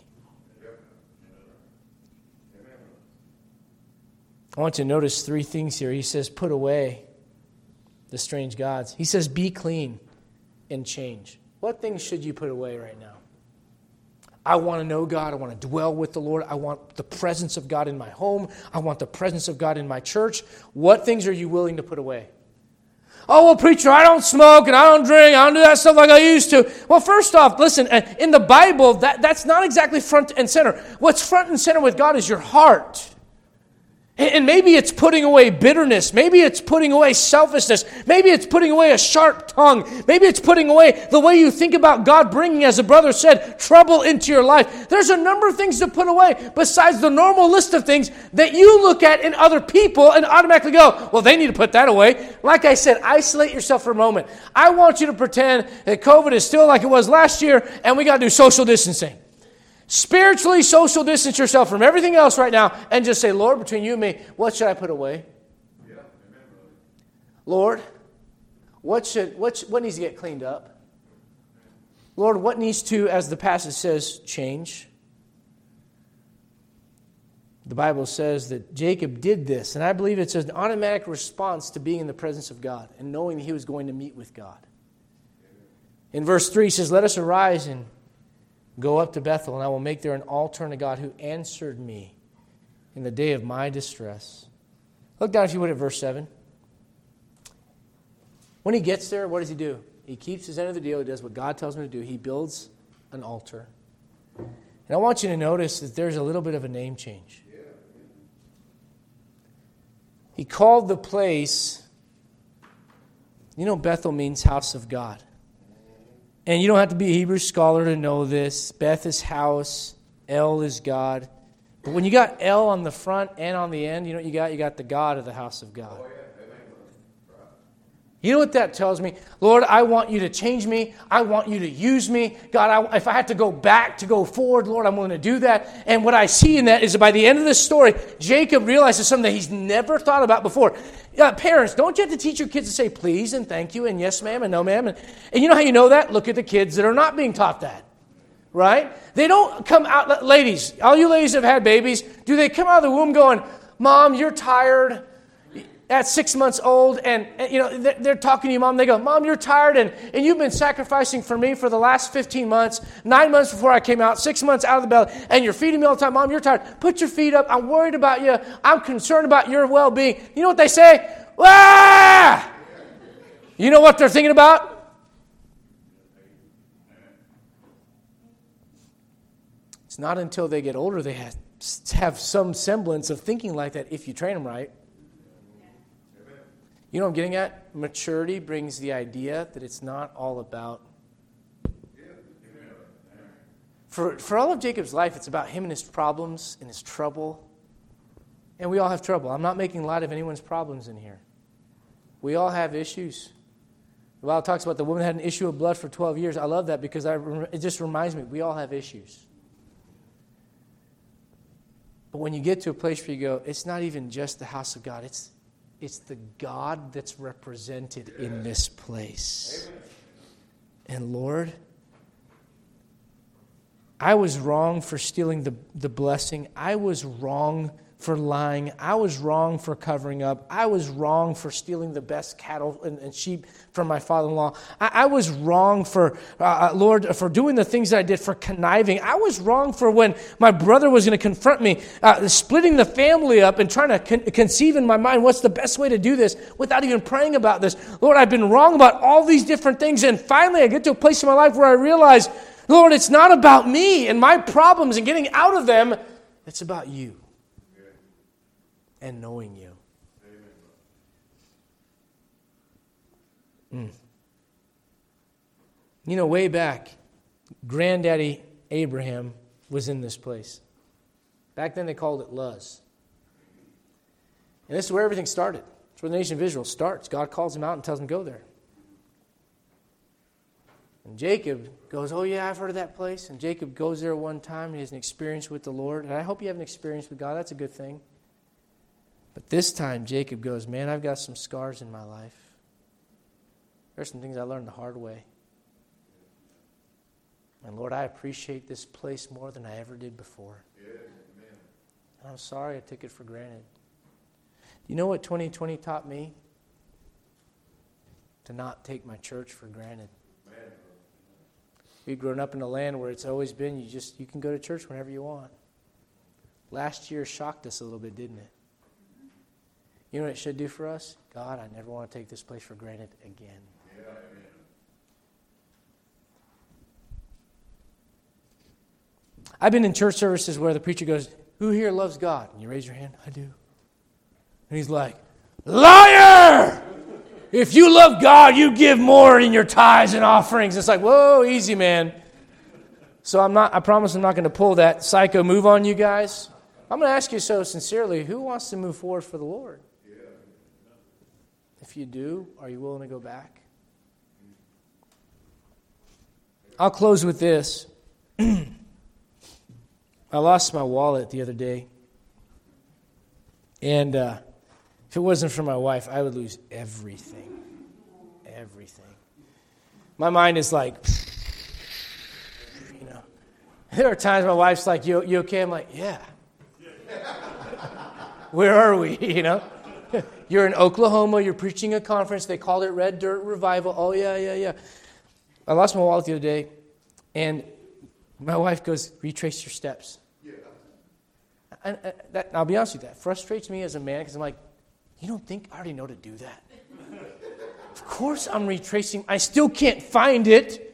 I want you to notice three things here. He says, put away the strange gods. He says, be clean and change. What things should you put away right now? I want to know God. I want to dwell with the Lord. I want the presence of God in my home. I want the presence of God in my church. What things are you willing to put away? Oh, well, preacher, I don't smoke and I don't drink. I don't do that stuff like I used to. Well, first off, listen, in the Bible, that, that's not exactly front and center. What's front and center with God is your heart. And maybe it's putting away bitterness. Maybe it's putting away selfishness. Maybe it's putting away a sharp tongue. Maybe it's putting away the way you think about God bringing, as a brother said, trouble into your life. There's a number of things to put away besides the normal list of things that you look at in other people and automatically go, well, they need to put that away. Like I said, isolate yourself for a moment. I want you to pretend that COVID is still like it was last year and we got to do social distancing. Spiritually social distance yourself from everything else right now and just say, Lord, between you and me, what should I put away? Yeah. Lord, what should what what needs to get cleaned up? Lord, what needs to, as the passage says, change? The Bible says that Jacob did this, and I believe it's an automatic response to being in the presence of God and knowing that he was going to meet with God. In verse three, he says, let us arise and go up to Bethel, and I will make there an altar unto God who answered me in the day of my distress. Look down, if you would, at verse seven. When he gets there, what does he do? He keeps his end of the deal. He does what God tells him to do. He builds an altar. And I want you to notice that there's a little bit of a name change. He called the place, you know, Bethel means house of God. And you don't have to be a Hebrew scholar to know this. Beth is house. El is God. But when you got El on the front and on the end, you know what you got? You got the God of the house of God. You know what that tells me? Lord, I want you to change me. I want you to use me. God, I, if I have to go back to go forward, Lord, I'm willing to do that. And what I see in that is that by the end of this story, Jacob realizes something that he's never thought about before. Uh, parents, don't you have to teach your kids to say please and thank you and yes ma'am and no ma'am? And, and you know how you know that? Look at the kids that are not being taught that. Right? They don't come out, ladies, all you ladies that have had babies, do they come out of the womb going, Mom, you're tired at six months old, and, and you know, they're, they're talking to you, Mom, they go, Mom, you're tired, and, and you've been sacrificing for me for the last fifteen months, nine months before I came out, six months out of the belly, and you're feeding me all the time. Mom, you're tired. Put your feet up. I'm worried about you. I'm concerned about your well-being. You know what they say? Ah! You know what they're thinking about? It's not until they get older they have, have some semblance of thinking like that if you train them right. You know what I'm getting at? Maturity brings the idea that it's not all about. For, for all of Jacob's life, it's about him and his problems and his trouble. And we all have trouble. I'm not making light of anyone's problems in here. We all have issues. The Bible talks about the woman that had an issue of blood for twelve years. I love that because I, it just reminds me we all have issues. But when you get to a place where you go, it's not even just the house of God. It's It's the God that's represented in this place. And Lord, I was wrong for stealing the, the blessing. I was wrong for lying. I was wrong for covering up. I was wrong for stealing the best cattle and, and sheep from my father-in-law. I, I was wrong for, uh, Lord, for doing the things that I did, for conniving. I was wrong for when my brother was going to confront me, uh, splitting the family up and trying to con- conceive in my mind what's the best way to do this without even praying about this. Lord, I've been wrong about all these different things. And finally, I get to a place in my life where I realize, Lord, it's not about me and my problems and getting out of them. It's about you and knowing you. Mm. You know, way back, Granddaddy Abraham was in this place. Back then they called it Luz. And this is where everything started. It's where the nation of Israel starts. God calls him out and tells him, go there. And Jacob goes, oh yeah, I've heard of that place. And Jacob goes there one time and he has an experience with the Lord. And I hope you have an experience with God. That's a good thing. But this time Jacob goes, man, I've got some scars in my life. There's some things I learned the hard way. And Lord, I appreciate this place more than I ever did before. Yeah, amen. And I'm sorry I took it for granted. You know what twenty twenty taught me? To not take my church for granted. Man. We've grown up in a land where it's always been you just you can go to church whenever you want. Last year shocked us a little bit, didn't it? You know what it should do for us? God, I never want to take this place for granted again. Yeah, amen. I've been in church services where the preacher goes, who here loves God? And you raise your hand, I do. And he's like, liar! If you love God, you give more in your tithes and offerings. It's like, whoa, easy, man. So I'm not, I promise I'm not going to pull that psycho move on you guys. I'm going to ask you so sincerely, who wants to move forward for the Lord? If you do, are you willing to go back? I'll close with this. I lost my wallet the other day. And uh, if it wasn't for my wife, I would lose everything. Everything. My mind is like, you know. There are times my wife's like, you, you okay? I'm like, yeah. Where are we, you know? You're in Oklahoma, you're preaching a conference, they called it Red Dirt Revival. Oh, yeah, yeah, yeah. I lost my wallet the other day, and my wife goes, retrace your steps. Yeah. And, and that, I'll be honest with you, that frustrates me as a man, because I'm like, you don't think I already know to do that? Of course I'm retracing. I still can't find it.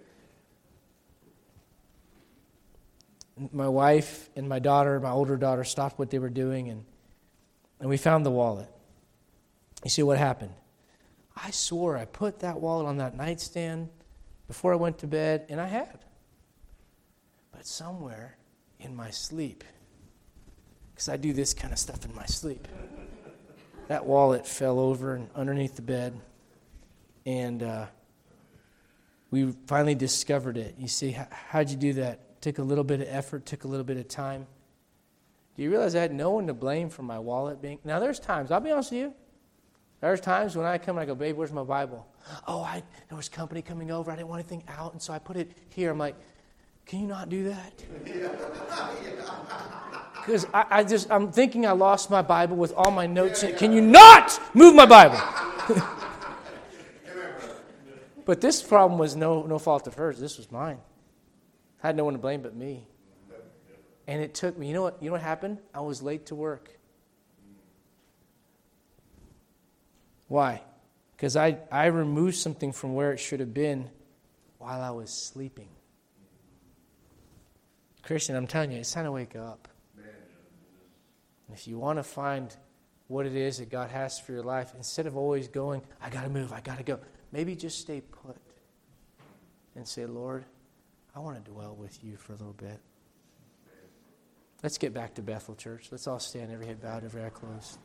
My wife and my daughter, my older daughter, stopped what they were doing, and, and we found the wallet. You see what happened? I swore I put that wallet on that nightstand before I went to bed, and I had. But somewhere in my sleep, because I do this kind of stuff in my sleep, that wallet fell over and underneath the bed, and uh, we finally discovered it. You see, how, how'd you do that? Took a little bit of effort, took a little bit of time. Do you realize I had no one to blame for my wallet being... Now, there's times, I'll be honest with you, there's times when I come and I go, babe, where's my Bible? Oh, I there was company coming over. I didn't want anything out, and so I put it here. I'm like, can you not do that? Because I, I just, I'm thinking I lost my Bible with all my notes in it. Can you not move my Bible? But this problem was no, no fault of hers. This was mine. I had no one to blame but me. And it took me, you know what, you know what happened? I was late to work. Why? Because I, I removed something from where it should have been while I was sleeping. Christian, I'm telling you, it's time to wake up. And if you want to find what it is that God has for your life, instead of always going, I got to move, I got to go, maybe just stay put and say, Lord, I want to dwell with you for a little bit. Let's get back to Bethel Church. Let's all stand, every head bowed, every eye closed.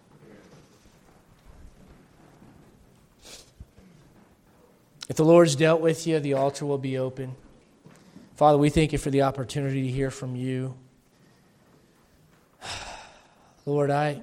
If the Lord's dealt with you, the altar will be open. Father, we thank you for the opportunity to hear from you. Lord, I,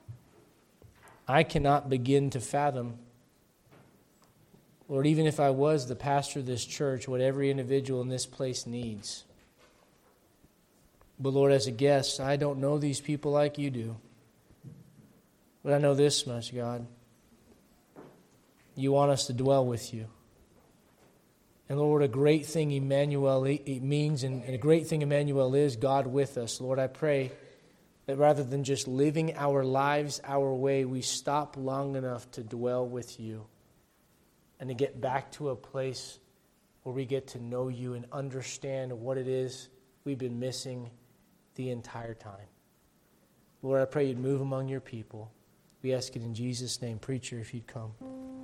I cannot begin to fathom, Lord, even if I was the pastor of this church, what every individual in this place needs. But Lord, as a guest, I don't know these people like you do. But I know this much, God. You want us to dwell with you. And Lord, a great thing Emmanuel it means, and a great thing Emmanuel is, God with us. Lord, I pray that rather than just living our lives our way, we stop long enough to dwell with you and to get back to a place where we get to know you and understand what it is we've been missing the entire time. Lord, I pray you'd move among your people. We ask it in Jesus' name. Preacher, if you'd come.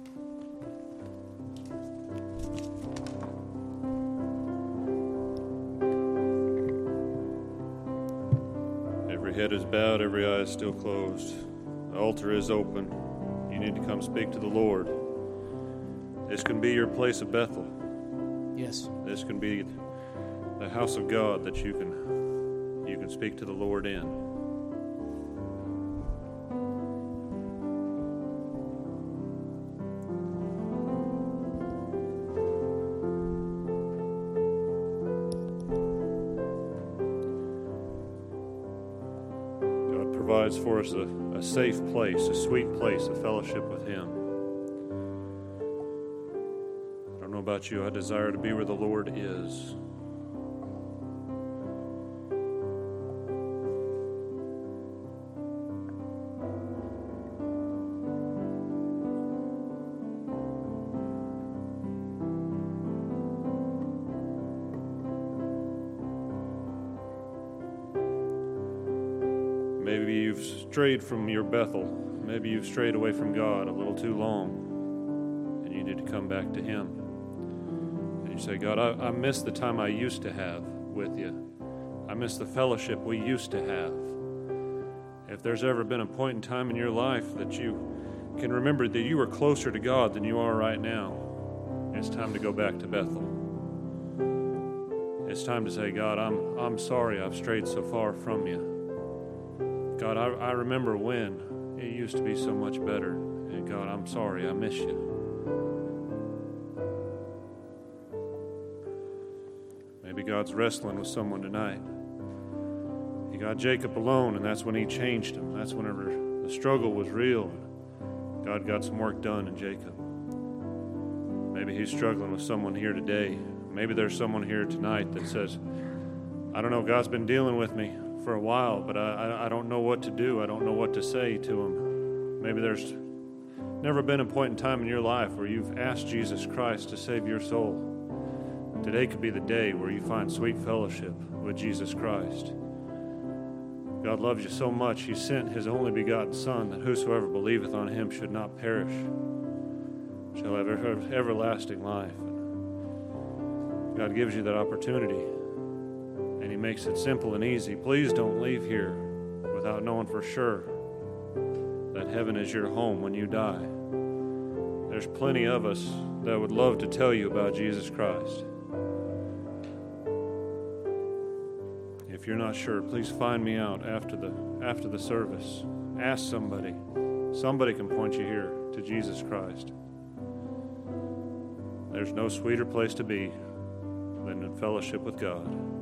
Every head is bowed, every eye is still closed. The altar is open. You need to come speak to the Lord. This can be your place of Bethel. Yes. This can be the house of God that you can you can speak to the Lord in. God provides for us a, a safe place, a sweet place of fellowship with Him. I don't know about you, I desire to be where the Lord is. Maybe you've strayed from your Bethel. Maybe you've strayed away from God a little too long, and you need to come back to Him. And you say, God, I, I miss the time I used to have with you. I miss the fellowship we used to have. If there's ever been a point in time in your life that you can remember that you were closer to God than you are right now, it's time to go back to Bethel. It's time to say, God, I'm I'm sorry I've strayed so far from you. God, I, I remember when it used to be so much better. And God, I'm sorry, I miss you. Maybe God's wrestling with someone tonight. He got Jacob alone, and that's when He changed him. That's whenever the struggle was real. God got some work done in Jacob. Maybe he's struggling with someone here today. Maybe there's someone here tonight that says, I don't know, God's been dealing with me for a while, but I, I, I don't know what to do. I don't know what to say to Him. Maybe there's never been a point in time in your life where you've asked Jesus Christ to save your soul. Today could be the day where you find sweet fellowship with Jesus Christ. God loves you so much, He sent His only begotten Son, that whosoever believeth on Him should not perish, shall have everlasting life. God gives you that opportunity, and He makes it simple and easy. Please don't leave here without knowing for sure that heaven is your home when you die. There's plenty of us that would love to tell you about Jesus Christ. If you're not sure, please find me out after the after the service. Ask somebody. Somebody can point you here to Jesus Christ. There's no sweeter place to be than in fellowship with God.